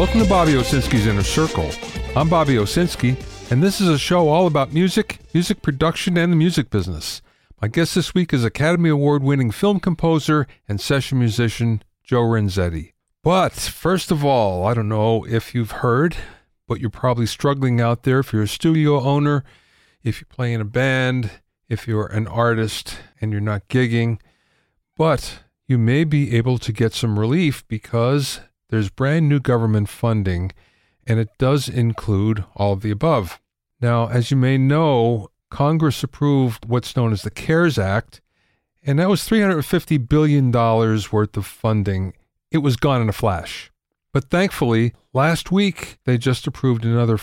Welcome to Bobby Owsinski's Inner Circle. I'm Bobby Owsinski, and this is a show all about music, music production, and the music business. My guest this week is Academy Award-winning film composer and session musician Joe Renzetti. But first of all, I don't know if you've heard, but you're probably struggling out there if you're a studio owner, if you play in a band, if you're an artist and you're not gigging. But you may be able to get some relief because there's brand new government funding, and it does include all of the above. Now, as you may know, Congress approved what's known as the CARES Act, and that was $350 billion worth of funding. It was gone in a flash. But thankfully, last week, they just approved another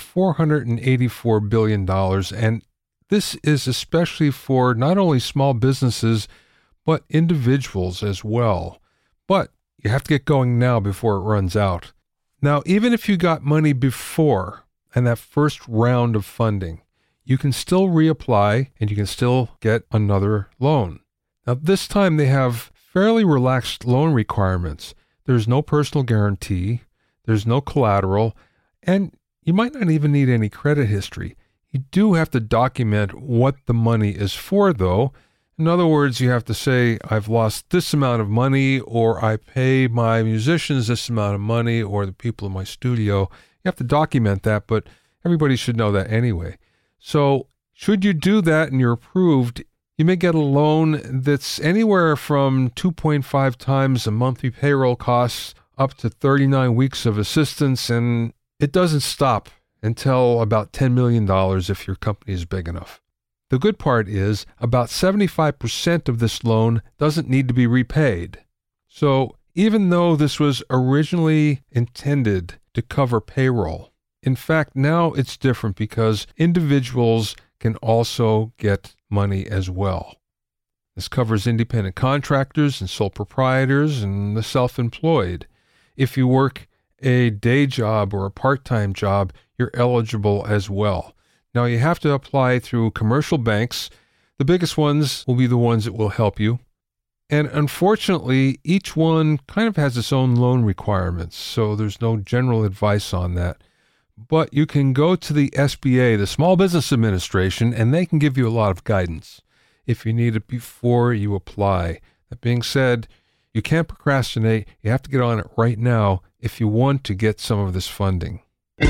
$484 billion, and this is especially for not only small businesses, but individuals as well. But you have to get going now before it runs out. Now, even if you got money before and that first round of funding, you can still reapply and you can still get another loan. Now, this time they have fairly relaxed loan requirements. There's no personal guarantee, there's no collateral, and you might not even need any credit history. You do have to document what the money is for, though. In other words, you have to say, I've lost this amount of money, or I pay my musicians this amount of money, or the people in my studio. You have to document that, but everybody should know that anyway. So should you do that and you're approved, you may get a loan that's anywhere from 2.5 times the monthly payroll costs up to 39 weeks of assistance, and it doesn't stop until about $10 million if your company is big enough. The good part is about 75% of this loan doesn't need to be repaid. So even though this was originally intended to cover payroll, in fact, now it's different because individuals can also get money as well. This covers independent contractors and sole proprietors and the self-employed. If you work a day job or a part-time job, you're eligible as well. Now, you have to apply through commercial banks. The biggest ones will be the ones that will help you. And unfortunately, each one kind of has its own loan requirements, so there's no general advice on that. But you can go to the SBA, the Small Business Administration, and they can give you a lot of guidance if you need it before you apply. That being said, you can't procrastinate. You have to get on it right now if you want to get some of this funding.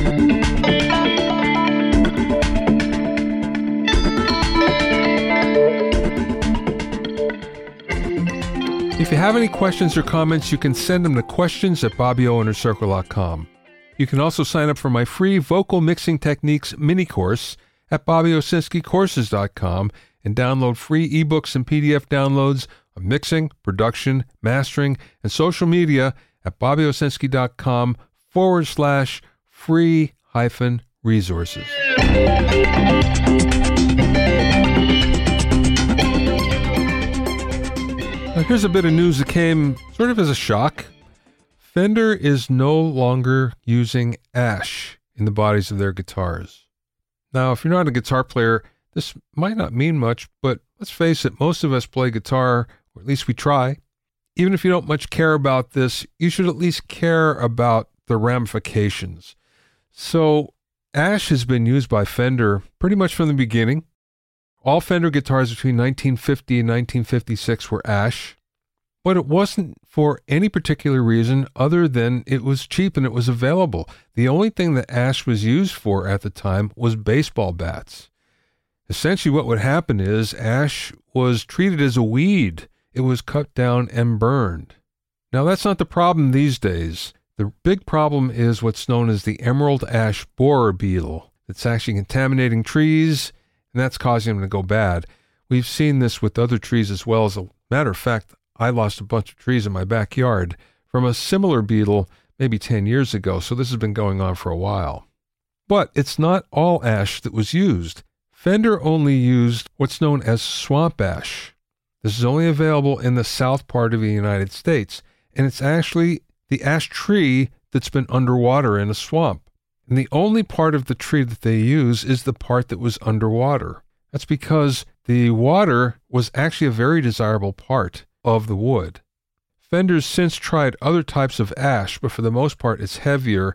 If you have any questions or comments, you can send them to questions@BobbyOInnerCircle.com. You can also sign up for my free Vocal Mixing Techniques mini course at BobbyOwsinskiCourses.com and download free ebooks and PDF downloads of mixing, production, mastering, and social media at BobbyOwsinski.com/free-resources. Now, here's a bit of news that came sort of as a shock. Fender is no longer using ash in the bodies of their guitars. Now, if you're not a guitar player, this might not mean much, but let's face it, most of us play guitar, or at least we try. Even if you don't much care about this, you should at least care about the ramifications. So, ash has been used by Fender pretty much from the beginning. All Fender guitars between 1950 and 1956 were ash, but it wasn't for any particular reason other than it was cheap and it was available. The only thing that ash was used for at the time was baseball bats. Essentially what would happen is ash was treated as a weed. It was cut down and burned. Now that's not the problem these days. The big problem is what's known as the emerald ash borer beetle. It's actually contaminating trees, and that's causing them to go bad. We've seen this with other trees as well. As a matter of fact, I lost a bunch of trees in my backyard from a similar beetle maybe 10 years ago, so this has been going on for a while. But it's not all ash that was used. Fender only used what's known as swamp ash. This is only available in the south part of the United States, and it's actually the ash tree that's been underwater in a swamp. And the only part of the tree that they use is the part that was underwater. That's because the water was actually a very desirable part of the wood. Fender's since tried other types of ash, but for the most part it's heavier.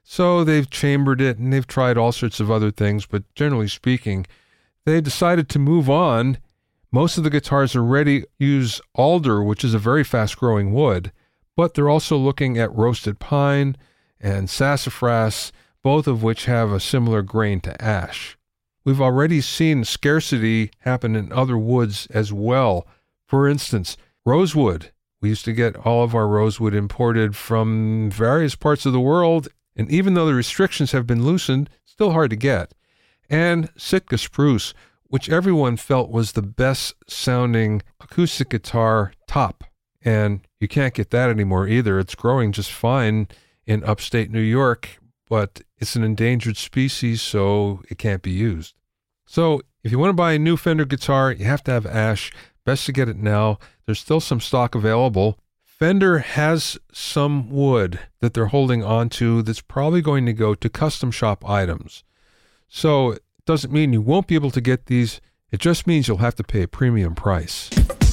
So they've chambered it and they've tried all sorts of other things, but generally speaking, they decided to move on. Most of the guitars already use alder, which is a very fast-growing wood, but they're also looking at roasted pine and sassafras, both of which have a similar grain to ash. We've already seen scarcity happen in other woods as well. For instance, rosewood. We used to get all of our rosewood imported from various parts of the world, and even though the restrictions have been loosened, still hard to get. And Sitka spruce, which everyone felt was the best sounding acoustic guitar top. And you can't get that anymore either. It's growing just fine in upstate New York, but it's an endangered species, so it can't be used. So if you want to buy a new Fender guitar, you have to have ash. Best to get it now. There's still some stock available. Fender has some wood that they're holding on to that's probably going to go to custom shop items. So it doesn't mean you won't be able to get these. It just means you'll have to pay a premium price.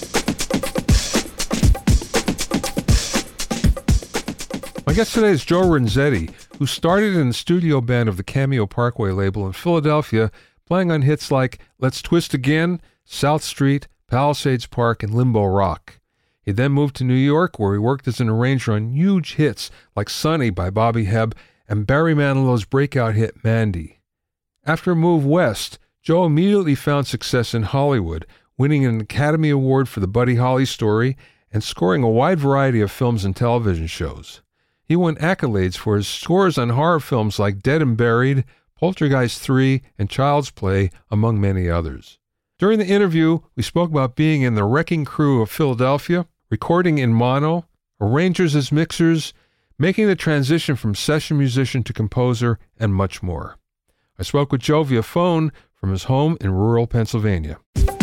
My guest today is Joe Renzetti, who started in the studio band of the Cameo Parkway label in Philadelphia, playing on hits like Let's Twist Again, South Street, Palisades Park, and Limbo Rock. He then moved to New York, where he worked as an arranger on huge hits like Sunny by Bobby Hebb and Barry Manilow's breakout hit Mandy. After a move west, Joe immediately found success in Hollywood, winning an Academy Award for the Buddy Holly story and scoring a wide variety of films and television shows. He won accolades for his scores on horror films like Dead and Buried, Poltergeist 3, and Child's Play, among many others. During the interview, we spoke about being in the Wrecking Crew of Philadelphia, recording in mono, arrangers as mixers, making the transition from session musician to composer, and much more. I spoke with Joe via phone from his home in rural Pennsylvania.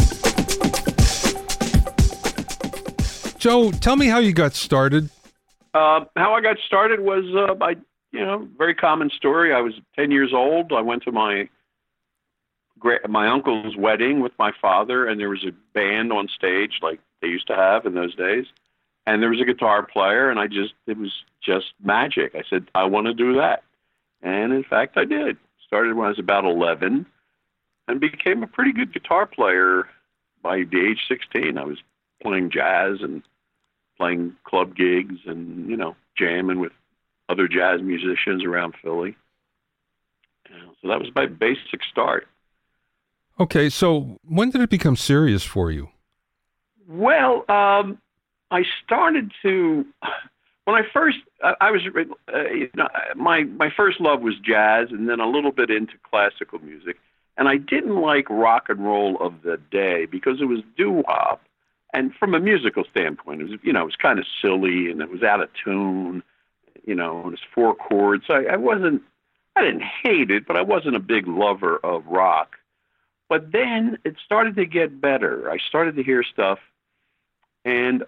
Joe, tell me how you got started. How I got started was by, very common story. I was 10 years old. I went to my uncle's wedding with my father, and there was a band on stage like they used to have in those days. And there was a guitar player, and it was just magic. I said, I want to do that. And in fact, I did. Started when I was about 11 and became a pretty good guitar player by the age 16. I was playing jazz and playing club gigs and, jamming with other jazz musicians around Philly. So that was my basic start. Okay, so when did it become serious for you? Well, I started to, when I first, I was, my first love was jazz and then a little bit into classical music. And I didn't like rock and roll of the day because it was doo-wop. And from a musical standpoint, it was, it was kind of silly and it was out of tune, and it was four chords. I didn't hate it, but I wasn't a big lover of rock. But then it started to get better. I started to hear stuff. And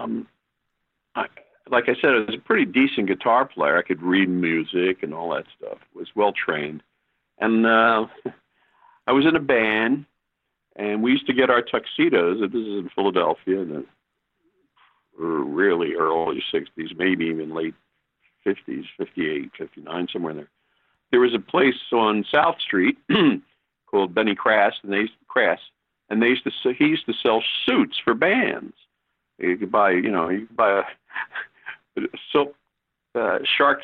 like I said, I was a pretty decent guitar player. I could read music and all that stuff. Was well trained. And I was in a band, and we used to get our tuxedos. This is in Philadelphia in the really early 60s, maybe even late 50s, 58, 59, somewhere in there. There was a place on South Street called Benny Crass, and he used to sell suits for bands. You could buy, a silk shark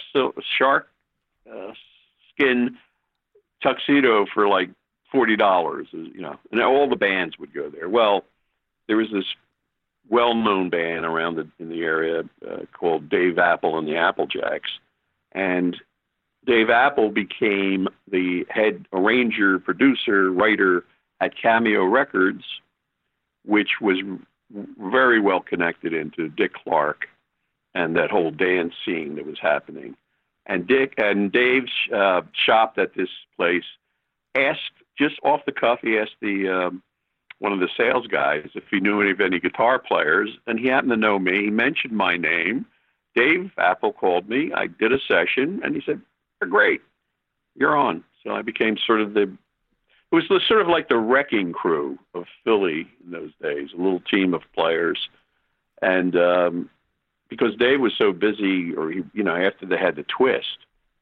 skin tuxedo for like $40, and all the bands would go there. Well, there was this well-known band around in the area called Dave Apple and the Applejacks, and Dave Apple became the head arranger, producer, writer at Cameo Records, which was very well connected into Dick Clark and that whole dance scene that was happening. And Dave shopped at this place, asked, just off the cuff, he asked one of the sales guys if he knew of any guitar players, and he happened to know me. He mentioned my name. Dave Apple called me. I did a session, and he said, "Great, you're on." So I became sort of it was sort of like the Wrecking Crew of Philly in those days, a little team of players. And because Dave was so busy, or after they had the Twist,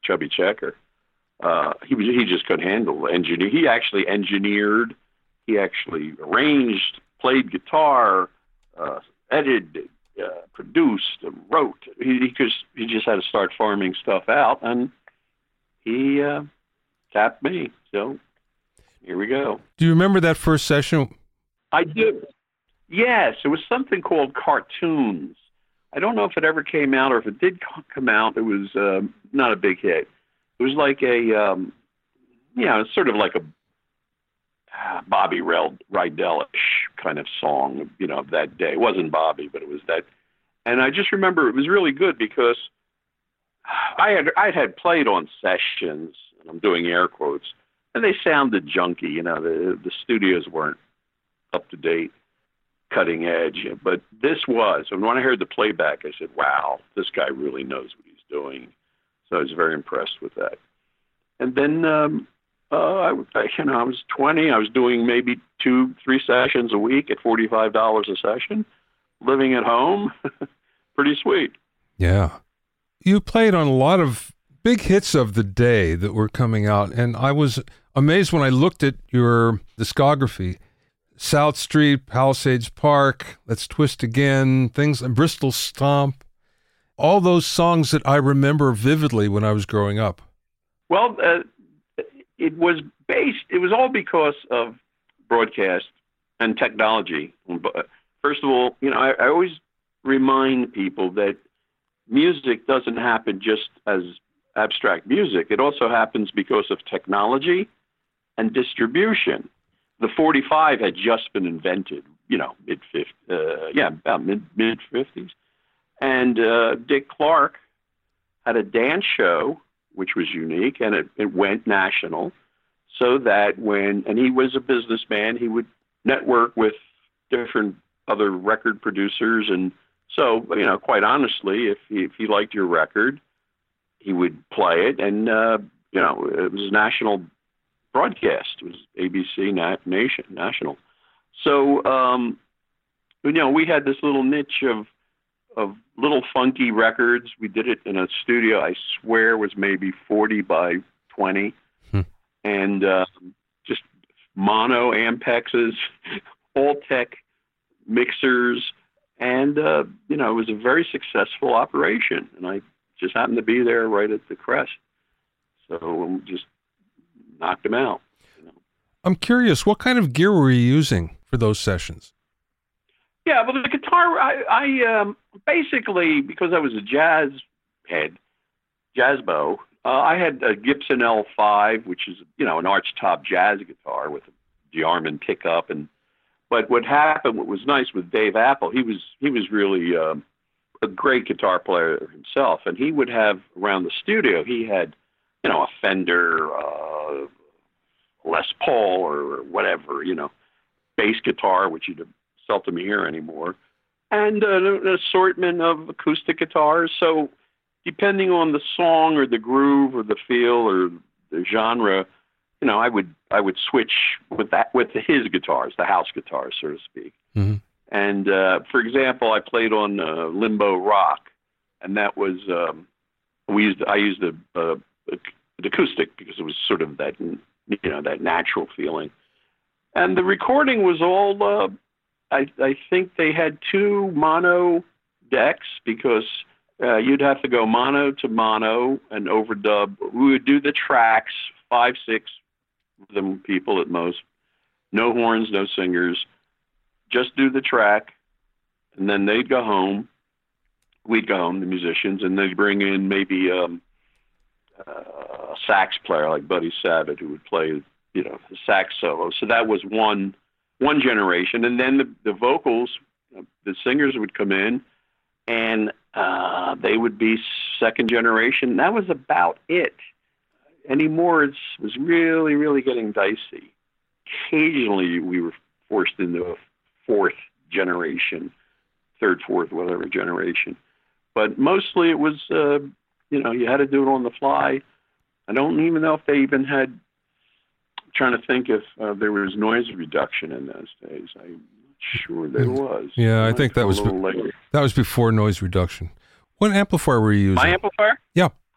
Chubby Checker. He just couldn't handle engineer. He actually engineered. He actually arranged, played guitar, edited, produced, and wrote. He just had to start farming stuff out, and he tapped me. So here we go. Do you remember that first session? I do. Yes, it was something called Cartoons. I don't know if it ever came out, or if it did come out, it was not a big hit. It was like a, sort of like a Bobby Rydell-ish kind of song, of that day. It wasn't Bobby, but it was that. And I just remember it was really good because I had played on sessions, and I'm doing air quotes, and they sounded junky. The studios weren't up to date, cutting edge. But this was, and when I heard the playback, I said, "Wow, this guy really knows what he's doing." So I was very impressed with that. And then I was 20. I was doing maybe 2-3 sessions a week at $45 a session, living at home. Pretty sweet. Yeah. You played on a lot of big hits of the day that were coming out, and I was amazed when I looked at your discography. South Street, Palisades Park, Let's Twist Again, things, and Bristol Stomp. All those songs that I remember vividly when I was growing up. Well, it was all because of broadcast and technology. First of all, I always remind people that music doesn't happen just as abstract music. It also happens because of technology and distribution. The 45 had just been invented, about mid-50s. And Dick Clark had a dance show, which was unique, and it went national, so that and he was a businessman, he would network with different other record producers. And so, quite honestly, if he liked your record, he would play it. And, it was a national broadcast. It was ABC National. So, we had this little niche of little funky records. We did it in a studio, I swear, was maybe 40 by 20. And just mono Ampexes, all-tech mixers. And, it was a very successful operation. And I just happened to be there right at the crest. So just knocked them out. I'm curious, what kind of gear were you using for those sessions? Yeah, well, the guitar, I basically, because I was a jazz bow, I had a Gibson L5, which is, an archtop jazz guitar with a DeArmond pickup. But what happened, what was nice with Dave Apple, he was really a great guitar player himself. And he would have, around the studio, he had, a Fender, Les Paul or whatever, bass guitar, which you'd seldom hear anymore, and an assortment of acoustic guitars. So depending on the song or the groove or the feel or the genre, I would switch with his guitars, the house guitars, so to speak. Mm-hmm. And for example, I played on Limbo Rock, and that was I used an acoustic because it was sort of that that natural feeling. And the recording was all. I think they had 2 mono decks because you'd have to go mono to mono and overdub. We would do the tracks, 5, 6 of them people at most. No horns, no singers. Just do the track, and then they'd go home. We'd go home, the musicians, and they'd bring in maybe a sax player like Buddy Sabat who would play, the sax solo. So that was one generation. And then the vocals, the singers would come in, and they would be second generation. That was about it. Anymore, it was really, really getting dicey. Occasionally, we were forced into a 4th generation, 3rd, 4th, whatever generation. But mostly it was, you had to do it on the fly. I don't even know if they even had, I'm trying to think if there was noise reduction in those days. I'm not sure there was. Yeah, I think that was before noise reduction. What amplifier were you using? My amplifier? Yeah.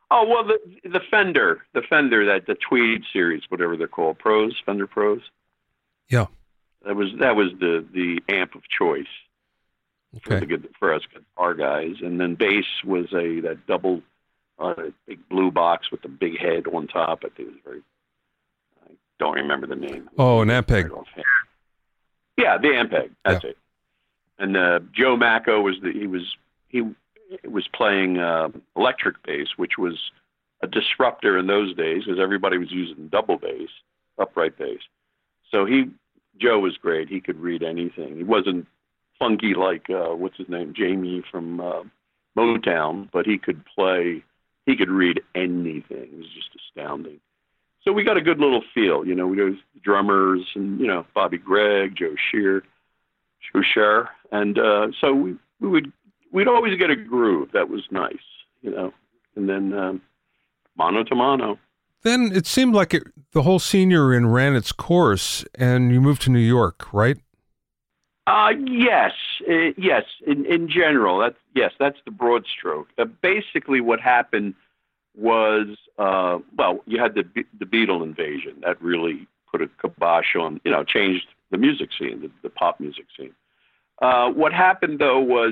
Oh well, the Fender, that the Tweed series, whatever they're called, Fender Pros. Yeah. That was the amp of choice Okay. for us guitar guys, and then bass was that double big blue box with the big head on top. I think it was I don't remember the name. Oh, an Ampeg. Yeah, the Ampeg. That's it. And Joe Macco was playing electric bass, which was a disruptor in those days because everybody was using double bass, upright bass. So Joe was great. He could read anything. He wasn't funky like what's his name, Jamie from Motown, but he could read anything. It was just astounding. So we got a good little feel, we go drummers and Bobby Gregg, Joe Shear, and so we'd always get a groove that was nice, and then mano to mano. Then it seemed like the whole scene you were in ran its course, and you moved to New York, right? Yes. In general, that's the broad stroke. Basically, what happened was, you had the Beatle invasion that really put a kibosh on, changed the music scene, the pop music scene. What happened though was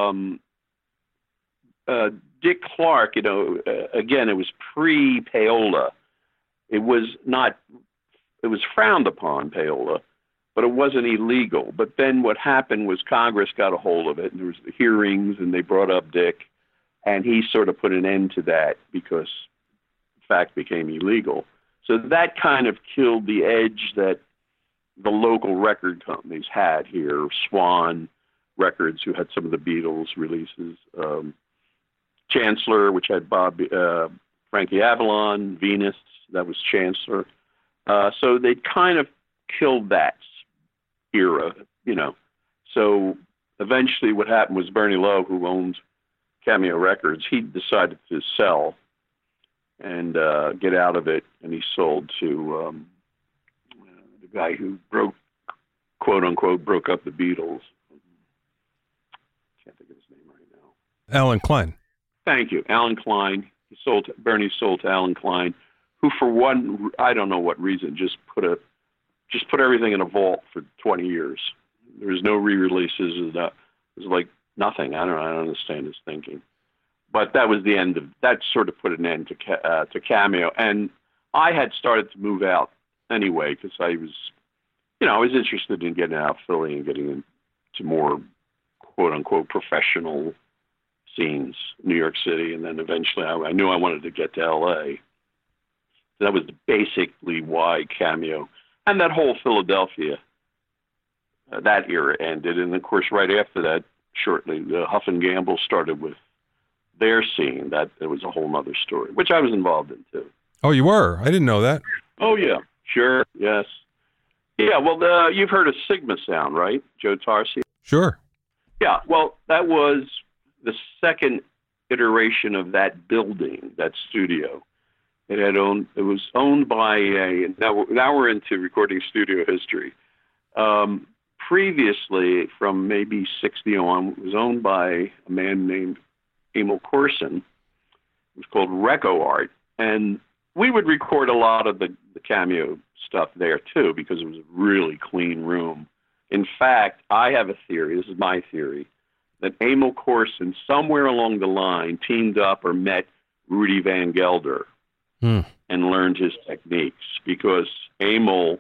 Dick Clark. Again, it was pre-payola. It was frowned upon, payola, but it wasn't illegal. But then what happened was Congress got a hold of it, and there was the hearings, and they brought up Dick, and he sort of put an end to that because, in fact, became illegal. So that kind of killed the edge that the local record companies had here. Swan Records, who had some of the Beatles releases, Chancellor, which had Frankie Avalon, Venus, that was Chancellor. So they kind of killed that era, So eventually what happened was Bernie Lowe, who owned Cameo Records, he decided to sell and get out of it, and he sold to the guy who quote unquote, broke up the Beatles. Can't think of his name right now. Alan Klein. Thank you, Alan Klein. Bernie sold to Alan Klein, who for one, I don't know what reason, just put everything in a vault for 20 years. There was no re-releases. It was like nothing. I don't understand his thinking. But that was the end that sort of put an end to Cameo. And I had started to move out anyway because I was interested in getting out of Philly and getting into more quote unquote professional scenes, New York City. And then eventually I knew I wanted to get to LA. That was basically why Cameo and that whole Philadelphia, that era ended. And of course, right after that, shortly, the Huff and Gamble started with their scene. That it was a whole other story, which I was involved in too. Oh, you were? I didn't know that. Oh yeah, sure, yes, yeah. Well, you've heard of Sigma Sound, right? Joe Tarsi. Sure. Yeah. Well, that was the second iteration of that building, that studio. It was owned by now we're into recording studio history. Previously, from maybe 60 on, it was owned by a man named Emil Corson. It was called Reco Art. And we would record a lot of the Cameo stuff there, too, because it was a really clean room. In fact, I have a theory, this is my theory, that Emil Corson, somewhere along the line, teamed up or met Rudy Van Gelder and learned his techniques. Because Emil...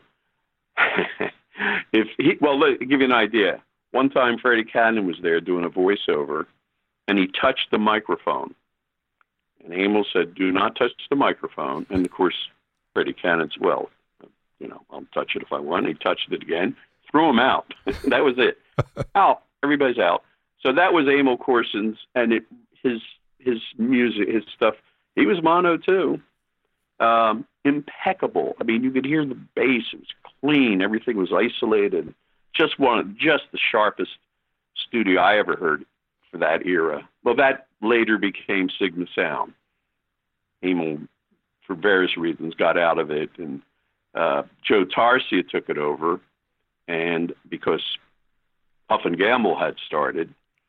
Let me give you an idea. One time Freddie Cannon was there doing a voiceover, and he touched the microphone. And Emil said, "Do not touch the microphone." And of course, Freddie Cannon's, I'll touch it if I want. He touched it again, threw him out. That was it. Out. Everybody's out. So that was Emil Corson's, and his music, his stuff. He was mono too. Impeccable. I mean, you could hear the bass. It was clean. Everything was isolated. Just the sharpest studio I ever heard for that era. Well, that later became Sigma Sound. Emil, for various reasons, got out of it, and Joe Tarsia took it over, and because Huff and Gamble had started,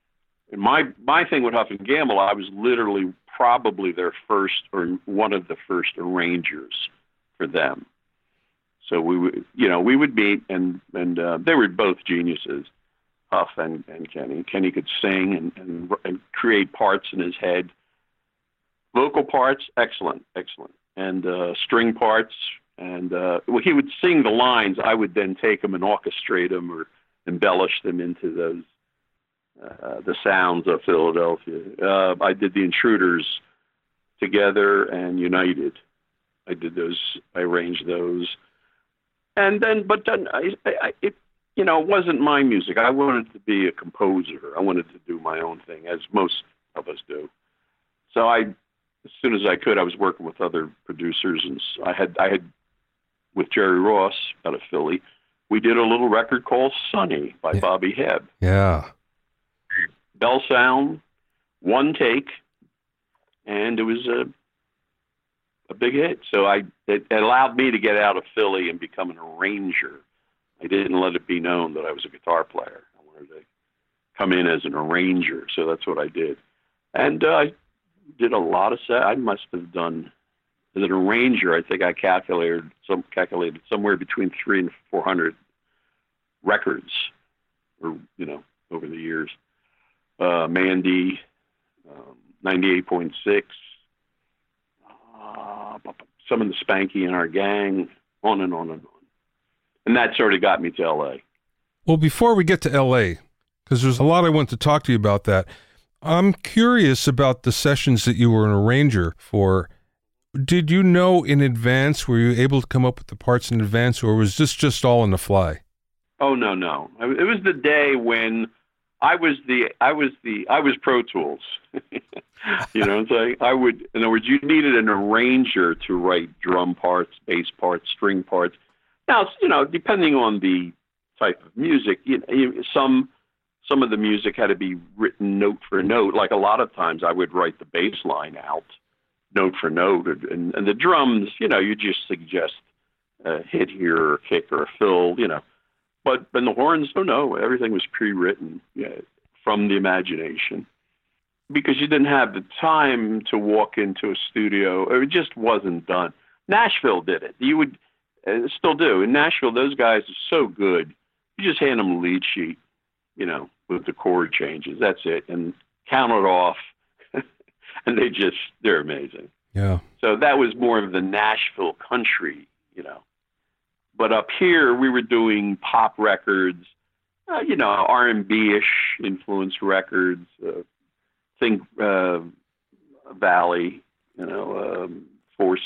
And my thing with Huff and Gamble, I was literally probably their first or one of the first arrangers for them. So we would meet, and they were both geniuses, Huff and Kenny. Kenny could sing and create parts in his head. Vocal parts, excellent, and string parts, and he would sing the lines. I would then take them and orchestrate them or embellish them into those the sounds of Philadelphia. I did the Intruders together and United. I did those. I arranged those, but then it wasn't my music. I wanted to be a composer. I wanted to do my own thing, as most of us do. So as soon as I could, I was working with other producers, and I had with Jerry Ross out of Philly. We did a little record called Sonny by Bobby Hebb. Yeah. Bell sound, one take, and it was a big hit. So it allowed me to get out of Philly and become an arranger. I didn't let it be known that I was a guitar player. I wanted to come in as an arranger, so that's what I did. And I did a lot of set. I must have done, as an arranger, I think I calculated somewhere between 300 and 400 records, or over the years. Mandy, 98.6, some of the Spanky in Our Gang, on and on and on. And that sort of got me to L.A. Well, before we get to L.A., because there's a lot I want to talk to you about that, I'm curious about the sessions that you were an arranger for. Did you know in advance? Were you able to come up with the parts in advance, or was this just all on the fly? Oh, no. It was the day when I was Pro Tools. So I would, in other words, you needed an arranger to write drum parts, bass parts, string parts. Now, depending on the type of music, some of the music had to be written note for note. Like a lot of times I would write the bass line out note for note, and the drums, you just suggest a hit here or a kick or a fill, But the horns, no, everything was pre-written from the imagination, because you didn't have the time to walk into a studio. It just wasn't done. Nashville did it. You would still do. In Nashville, those guys are so good. You just hand them a lead sheet, with the chord changes. That's it, and count it off, and they're amazing. Yeah. So that was more of the Nashville country, But up here, we were doing pop records, R&B-ish influenced records. Think Valley, Four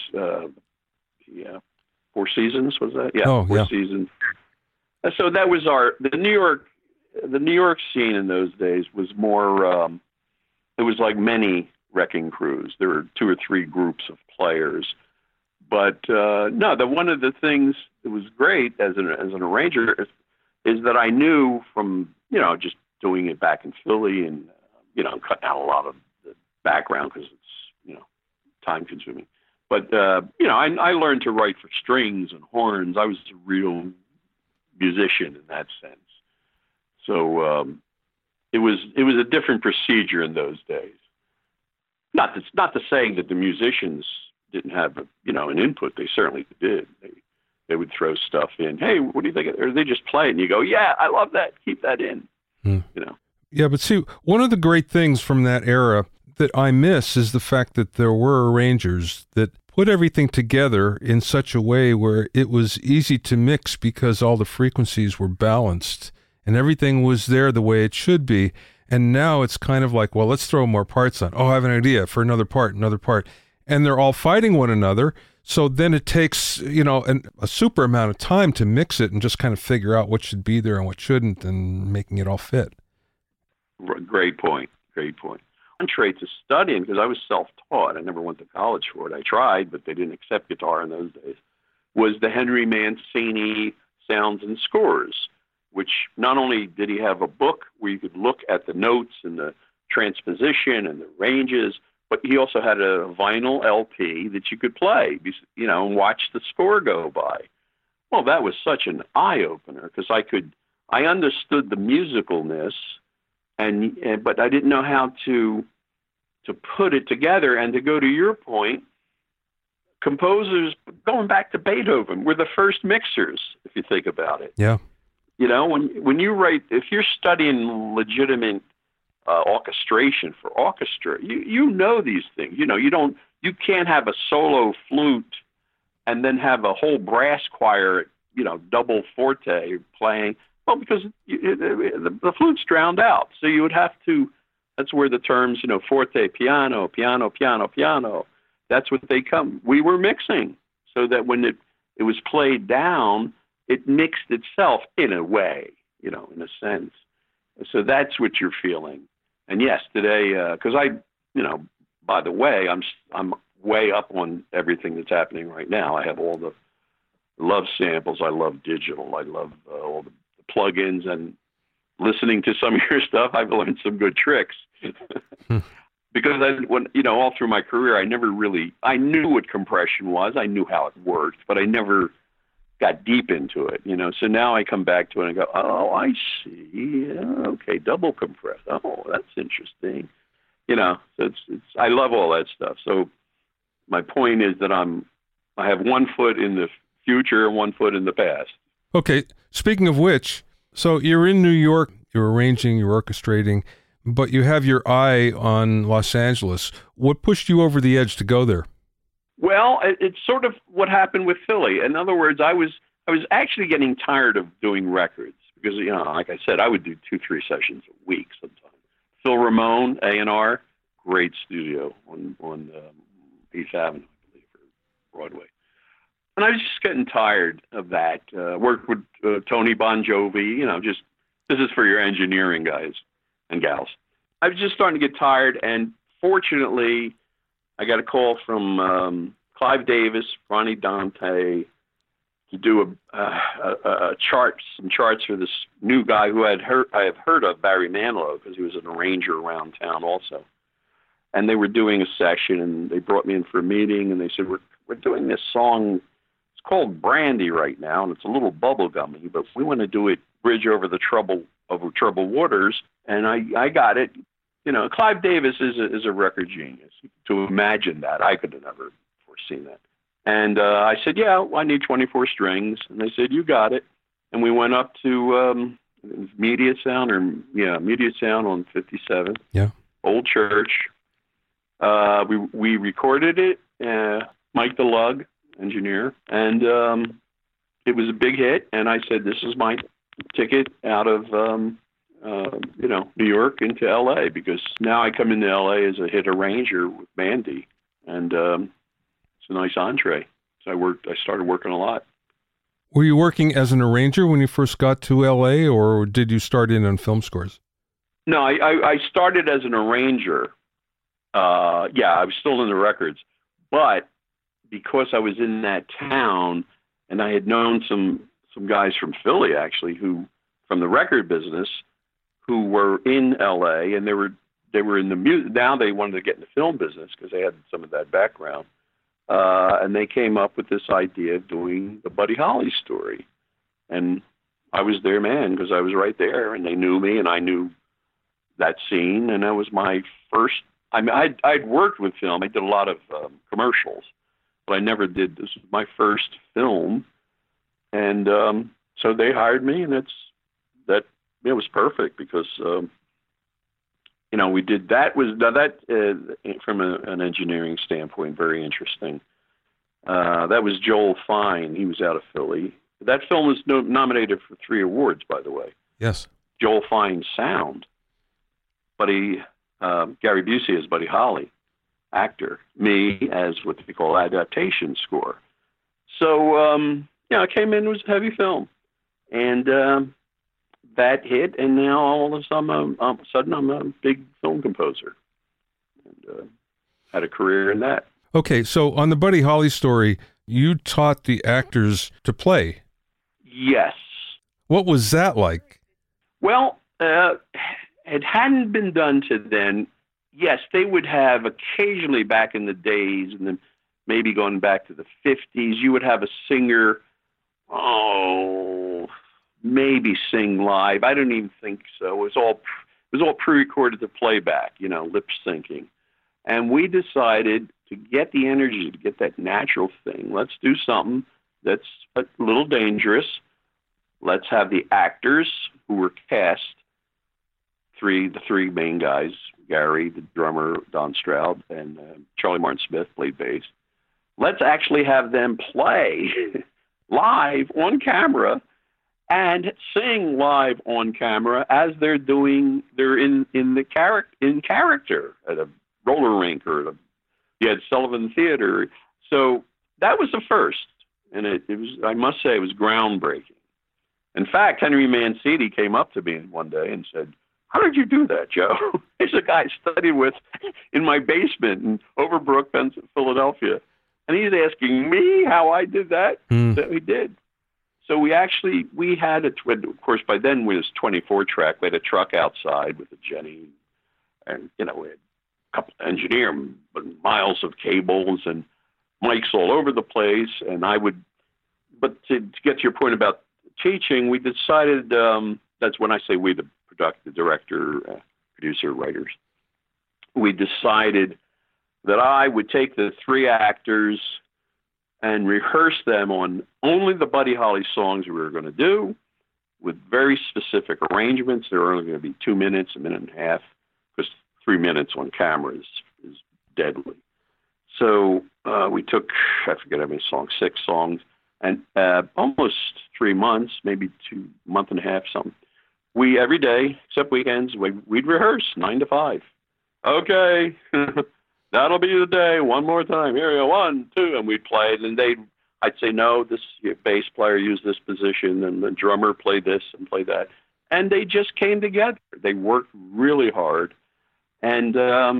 Seasons, was that? Yeah, Four Seasons. So that was the New York scene in those days was more. It was like many wrecking crews. There were 2 or 3 groups of players. But one of the things that was great as an arranger is that I knew from just doing it back in Philly and cutting out a lot of the background because it's time consuming. But I learned to write for strings and horns. I was a real musician in that sense. So it was a different procedure in those days. Not to say that the musicians didn't have an input. They certainly did. They would throw stuff in. Hey, what do you think? Or they just play it and you go, yeah, I love that. Keep that in. Yeah, but see, one of the great things from that era that I miss is the fact that there were arrangers that put everything together in such a way where it was easy to mix because all the frequencies were balanced and everything was there the way it should be. And now it's kind of like, well, let's throw more parts on. Oh, I have an idea for another part. And they're all fighting one another. So then it takes, a super amount of time to mix it and just kind of figure out what should be there and what shouldn't and making it all fit. Great point. One trait to studying, because I was self-taught. I never went to college for it. I tried, but they didn't accept guitar in those days, was the Henry Mancini Sounds and Scores, which not only did he have a book where you could look at the notes and the transposition and the ranges, but he also had a vinyl LP that you could play, and watch the score go by. Well, that was such an eye-opener because I understood the musicalness, but I didn't know how to put it together. And to go to your point, composers going back to Beethoven were the first mixers, if you think about it. Yeah. You know, when you write, if you're studying legitimate orchestration for orchestra, you know these things. You know, you can't have a solo flute and then have a whole brass choir, you know, double forte playing. Well, because the flute's drowned out. So you would have to, that's where the terms, you know, forte, piano, piano, piano, piano, that's what they come. We were mixing so that when it was played down, it mixed itself in a way, you know, in a sense. So that's what you're feeling. And yes, today, because you know, by the way, I'm way up on everything that's happening right now. I have all the love samples. I love digital. I love all the plugins, and listening to some of your stuff, I've learned some good tricks. Because all through my career, I knew what compression was. I knew how it worked, but I never got deep into it, you know. So now I come back to it and I go, oh, I see. Okay, double compress. Oh, that's interesting. You know, so it's I love all that stuff. So my point is that I have one foot in the future and one foot in the past. Okay, speaking of which, so you're in New York, you're arranging, you're orchestrating, but you have your eye on Los Angeles. What pushed you over the edge to go there? Well, it's sort of what happened with Philly. In other words, I was actually getting tired of doing records because, you know, like I said, I would do 2-3 sessions a week sometimes. Phil Ramone, A&R, great studio on 8th Avenue, I believe, or Broadway. And I was just getting tired of that. Worked with Tony Bon Jovi, you know, just, this is for your engineering guys and gals. I was just starting to get tired, and fortunately, I got a call from Clive Davis, Ronnie Dante, to do some charts for this new guy who I have heard of, Barry Manilow, because he was an arranger around town also. And they were doing a session, and they brought me in for a meeting, and they said, we're doing this song. It's called Brandy right now, and it's a little bubblegummy, but we want to do it Bridge over troubled waters. And I got it. You know, Clive Davis is a record genius. To imagine that, I could have never foreseen that. And I said, yeah, I need 24 strings. And they said, you got it. And we went up to Media Sound on 57. Yeah. Old Church. We recorded it. Mike DeLug, engineer, and it was a big hit. And I said, this is my ticket out of New York into L.A. because now I come into L.A. as a hit arranger with Mandy, and it's a nice entree. So I started working a lot. Were you working as an arranger when you first got to L.A., or did you start in on film scores? No, I started as an arranger. I was still in the records, but because I was in that town, and I had known some guys from Philly actually, who from the record business, who were in L.A. and they were in the music. Now they wanted to get in the film business because they had some of that background, and they came up with this idea of doing the Buddy Holly story, and I was their man because I was right there, and they knew me, and I knew that scene, and that was my first. I mean, I'd worked with film. I did a lot of commercials, but I never did. This was my first film, and so they hired me, and it was perfect because we did that. From an engineering standpoint, very interesting. That was Joel Fine. He was out of Philly. That film was nominated for 3 awards, by the way. Yes. Joel Fine's sound. Gary Busey as Buddy Holly, actor. Me as what they call adaptation score. So, I came in, it was a heavy film. And that hit, and now all of a sudden I'm a big film composer. And had a career in that. Okay, so on the Buddy Holly story, you taught the actors to play. Yes. What was that like? Well, it hadn't been done to then. Yes, they would have occasionally back in the days, and then maybe going back to the 50s, you would have a singer, maybe sing live. I don't even think so. It was all was all pre-recorded to playback, lip syncing. And we decided to get the energy, to get that natural thing. Let's do something that's a little dangerous. Let's have the actors who were cast, the three main guys, Gary, the drummer, Don Stroud, and Charlie Martin Smith played bass. Let's actually have them play live on camera and sing live on camera as they're in character at a roller rink or you had Sullivan Theater. So that was the first, and it was, I must say, it was groundbreaking. In fact, Henry Mancini came up to me one day and said, "How did you do that, Joe?" He's a guy I studied with in my basement in Overbrook, Philadelphia. And he's asking me how I did that. So he did. So we had of course, by then we was 24 track. We had a truck outside with a Jenny, and we had a couple of engineers, miles of cables and mics all over the place. And but to get to your point about teaching, we decided, that's when I say we, the director, producer, writers, we decided that I would take the three actors and rehearse them on only the Buddy Holly songs we were going to do, with very specific arrangements. They were only going to be 2 minutes, a minute and a half, because 3 minutes on camera is deadly. So we took, I forget how many songs, 6 songs, and almost 3 months, maybe month and a half, something. We, every day, except weekends, we'd rehearse 9 to 5. Okay, that'll be the day. One more time. Here we go. 1, 2, and we'd play it. And I'd say, no, this bass player used this position, and the drummer played this and played that. And they just came together. They worked really hard. And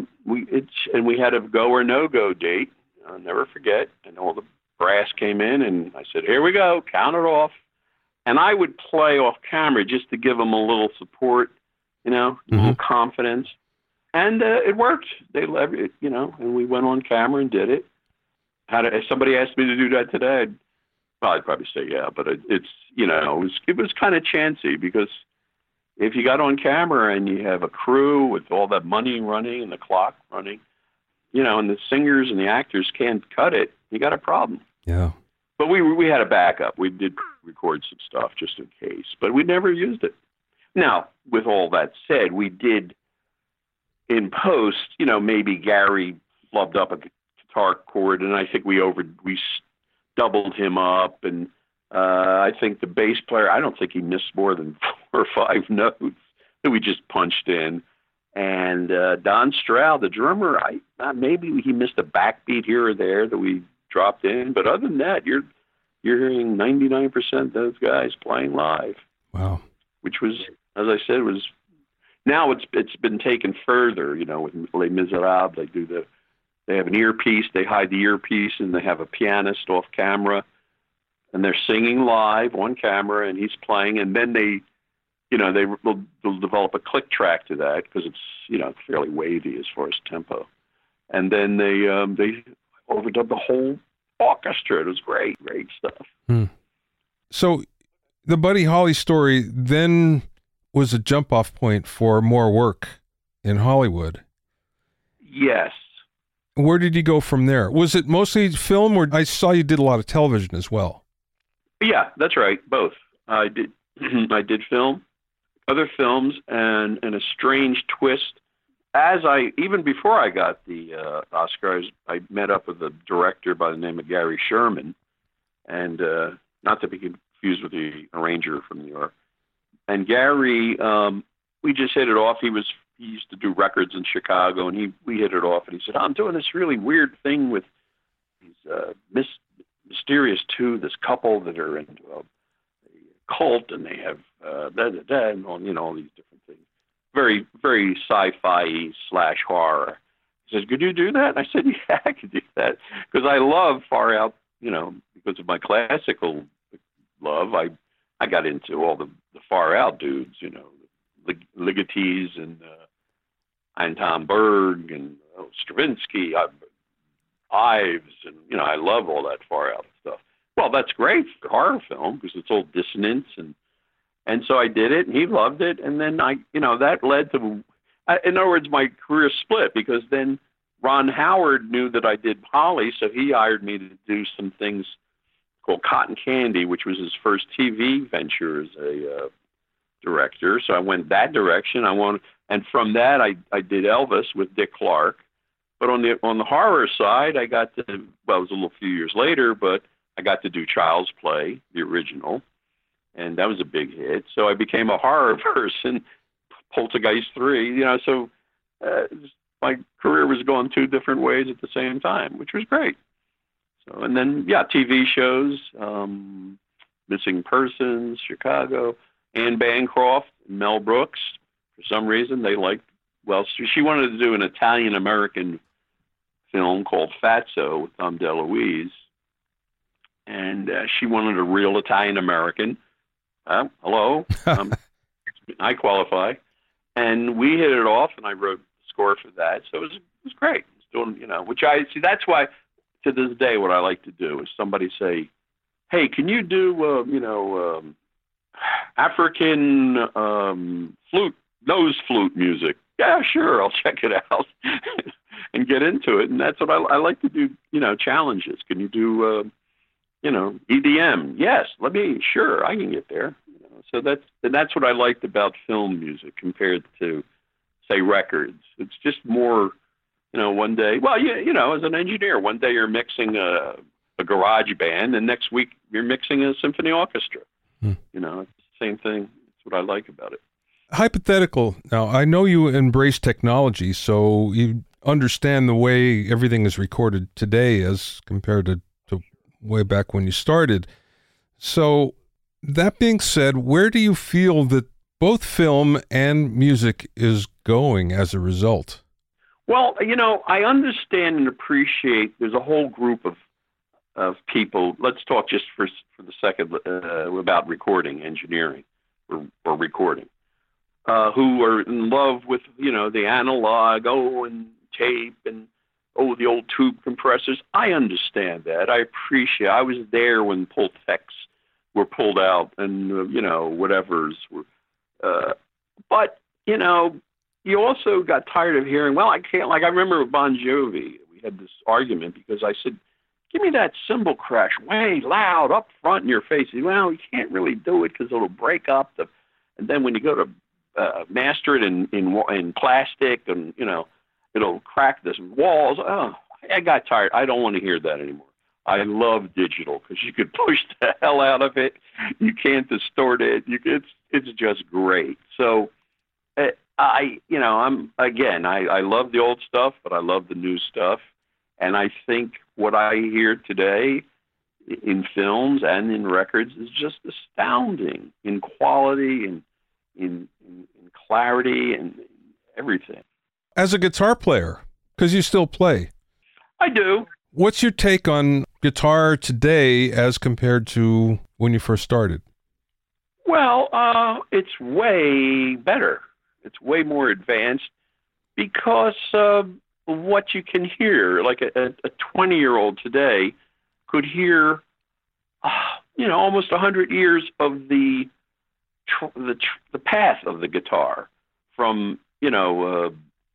we had a go or no go date. I'll never forget. And all the brass came in, and I said, "Here we go. Count it off." And I would play off camera just to give them a little support, a little confidence. And it worked. And we went on camera and did it. If somebody asked me to do that today, I'd probably say yeah. But it was kind of chancy, because if you got on camera and you have a crew with all that money running and the clock running, and the singers and the actors can't cut it, you got a problem. Yeah. But we had a backup. We did record some stuff just in case, but we never used it. Now, with all that said, we did in post, maybe Gary flubbed up a guitar chord, and I think we doubled him up, and I think the bass player, I don't think he missed more than 4 or 5 notes that we just punched in. And Don Stroud, the drummer, maybe he missed a backbeat here or there that we dropped in, but other than that, you're hearing 99% of those guys playing live. Wow. Which was, as I said, now it's been taken further, with Les Miserables. They have an earpiece, they hide the earpiece, and they have a pianist off camera, and they're singing live on camera, and he's playing, and then they'll develop a click track to that, because it's, fairly wavy as far as tempo. And then they overdubbed the whole orchestra. It was great stuff. So the Buddy Holly story then was a jump-off point for more work in Hollywood. Yes. Where did you go from there? Was it mostly film, or I saw you did a lot of television as well? Yeah, that's right. Both. I did film, other films, and a strange twist. Even before I got the Oscar, I met up with a director by the name of Gary Sherman, and not to be confused with the arranger from New York. And Gary, we just hit it off. He used to do records in Chicago, and we hit it off. And he said, "I'm doing this really weird thing with these Mysterious Two, this couple that are into a cult, and they have and all these different things. Very, very sci-fi / horror." He says, "Could you do that?" And I said, "Yeah, I could do that." Because I love Far Out, because of my classical love. I got into all the Far Out dudes, Ligetes and Tom Berg and Stravinsky, Ives, and, I love all that Far Out stuff. Well, that's great for horror film, because it's all dissonance and And so I did it, and he loved it. And then that led to, in other words, my career split, because then Ron Howard knew that I did Polly, so he hired me to do some things called Cotton Candy, which was his first TV venture as a director. So I went that direction. And from that, I did Elvis with Dick Clark. But on the horror side, I got to, well, it was a few years later, but I got to do Child's Play, the original, and that was a big hit. So I became a horror person, Poltergeist 3, so my career was going two different ways at the same time, which was great. So, and then, TV shows, Missing Persons, Chicago, Anne Bancroft, Mel Brooks. For some reason, they liked, she wanted to do an Italian-American film called Fatso with Tom DeLuise, and she wanted a real Italian-American. Hello, I qualify. And we hit it off, and I wrote the score for that, so it was great. It's doing, which I see. That's why, to this day, what I like to do is somebody say, "Hey, can you do, African nose flute music?" Yeah, sure, I'll check it out and get into it. And that's what I like to do, challenges. Can you do, EDM? Yes, sure, I can get there. So that's what I liked about film music compared to, say, records. It's just more, one day, as an engineer, one day you're mixing a garage band, and next week you're mixing a symphony orchestra. It's the same thing. That's what I like about it. Hypothetical. Now, I know you embrace technology, so you understand the way everything is recorded today as compared to way back when you started. So that being said, where do you feel that both film and music is going as a result? Well, I understand and appreciate there's a whole group of people. Let's talk just for the second about recording engineering or recording. Who are in love with, the analog, and tape, and, the old tube compressors. I understand that. I appreciate it. I was there when Pultecs were pulled out and, whatevers were. But, you also got tired of hearing, I can't, I remember with Bon Jovi, we had this argument because I said, give me that cymbal crash way loud up front in your face. He said, well, you can't really do it because it'll break up and then when you go to master it in plastic, and it'll crack the walls. Oh, I got tired. I don't want to hear that anymore. I love digital because you could push the hell out of it. You can't distort it. It's just great. So I love the old stuff, but I love the new stuff. And I think what I hear today in films and in records is just astounding in quality and in clarity and everything. As a guitar player, because you still play. I do. What's your take on guitar today as compared to when you first started? Well, it's way better. It's way more advanced because of what you can hear. Like a 20-year-old today could hear, almost 100 years of the path of the guitar from, Django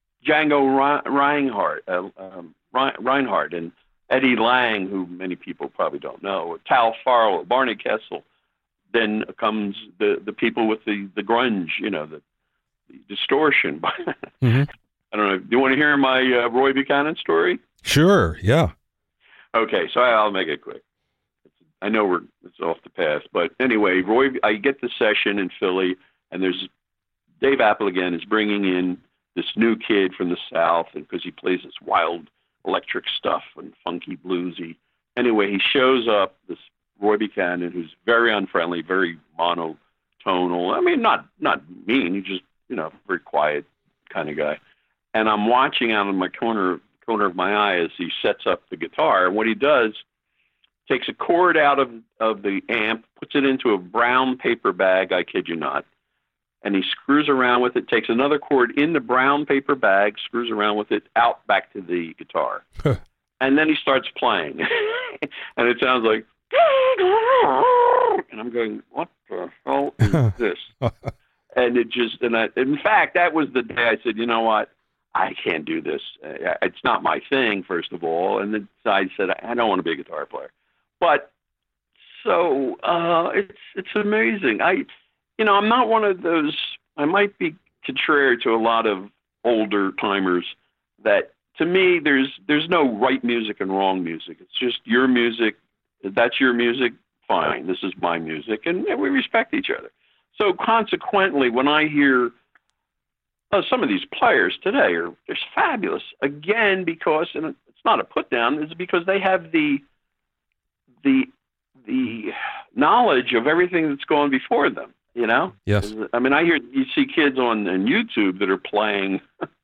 Reinhardt and Eddie Lang, who many people probably don't know, Tal Farlow, Barney Kessel. Then comes the people with the grunge, the distortion. Mm-hmm. I don't know. Do you want to hear my Roy Buchanan story? Sure, yeah. Okay, so I'll make it quick. I know it's off the path, but anyway, I get the session in Philly, and there's Dave Apple again is bringing in this new kid from the South, because he plays this wild electric stuff and funky bluesy. Anyway, he shows up, this Roy Buchanan, who's very unfriendly, very monotonal. I mean, not mean. He's just very quiet kind of guy. And I'm watching out in my corner of my eye as he sets up the guitar. And what he does, takes a cord out of the amp, puts it into a brown paper bag, I kid you not, and he screws around with it, takes another cord in the brown paper bag, screws around with it, out back to the guitar. And then he starts playing. And it sounds like, and I'm going, what the hell is this? And in fact, that was the day I said, you know what? I can't do this. It's not my thing, first of all. And then I said, I don't want to be a guitar player. But so it's amazing. I'm not one of those. I might be contrary to a lot of older timers that, to me, there's no right music and wrong music. It's just your music. If that's your music, fine. This is my music, and we respect each other. So consequently, when I hear some of these players today they're fabulous, again, because, and it's not a put down, it's because they have the knowledge of everything that's gone before them, you know? Yes. I mean, you see kids on YouTube that are playing,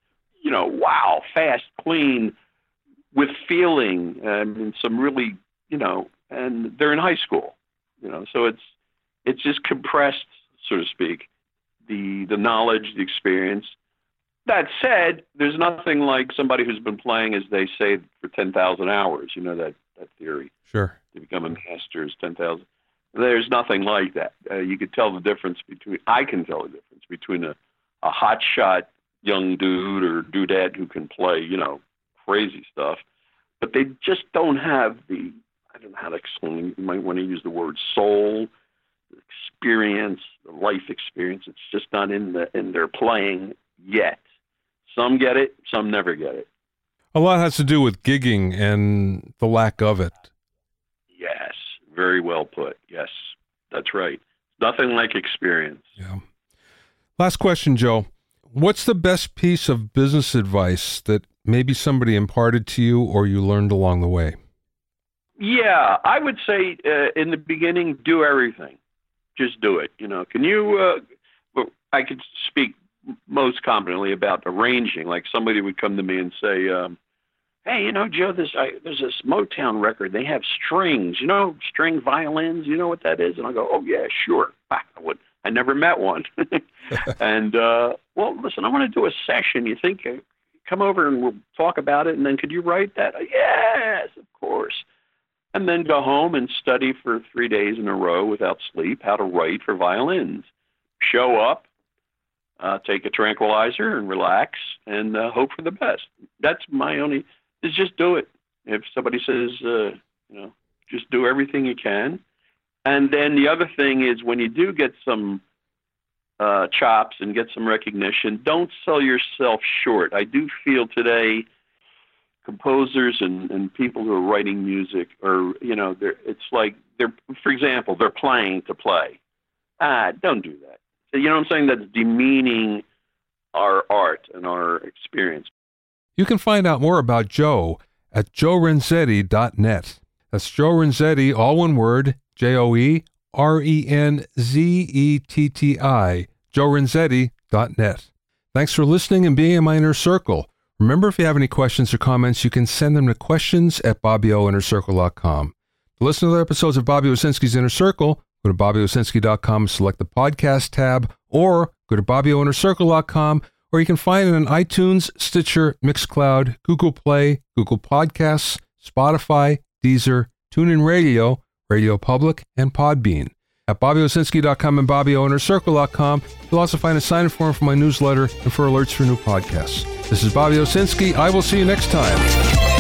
wow, fast, clean, with feeling, and some really, and they're in high school, so it's just compressed, so to speak, the knowledge, the experience. That said, there's nothing like somebody who's been playing, as they say, for 10,000 hours. You know that theory. Sure. To become a master is 10,000. There's nothing like that. You could tell the difference I can tell the difference between a hotshot young dude or dudette who can play, crazy stuff, but they just don't have I don't know how to explain. You might want to use the word soul, experience, the life experience. It's just not in their playing yet. Some get it, some never get it. A lot has to do with gigging and the lack of it. Yes, very well put. Yes, that's right. Nothing like experience. Yeah. Last question, Joe. What's the best piece of business advice that maybe somebody imparted to you or you learned along the way? Yeah, I would say in the beginning, do everything. Just do it. Can you, I could speak most confidently about arranging. Like somebody would come to me and say, hey, Joe, there's this Motown record. They have strings, string violins. You know what that is? And I go, oh, yeah, sure. I never met one. And, well, listen, I want to do a session. You think, come over and we'll talk about it. And then could you write that? Yes, of course. And then go home and study for 3 days in a row without sleep how to write for violins. Show up, take a tranquilizer and relax and hope for the best. That's my only, is just do it. If somebody says, just do everything you can. And then the other thing is when you do get some chops and get some recognition, don't sell yourself short. I do feel today composers and people who are writing music it's like for example, they're playing to play. Don't do that. You know what I'm saying? That's demeaning our art and our experience. You can find out more about Joe at joerenzetti.net. That's Joe Renzetti, all one word, JoeRenzetti, joerenzetti.net. Thanks for listening and being in my inner circle. Remember, if you have any questions or comments, you can send them to questions@BobbyOInnerCircle.com. To listen to other episodes of Bobby Owsinski's Inner Circle, go to BobbyOwsinski.com, select the podcast tab, or go to BobbyOInnerCircle.com, or you can find it on iTunes, Stitcher, Mixcloud, Google Play, Google Podcasts, Spotify, Deezer, TuneIn Radio, Radio Public, and Podbean. At BobbyOwsinski.com and BobbyOInnerCircle.com, you'll also find a sign-up form for my newsletter and for alerts for new podcasts. This is Bobby Owsinski. I will see you next time.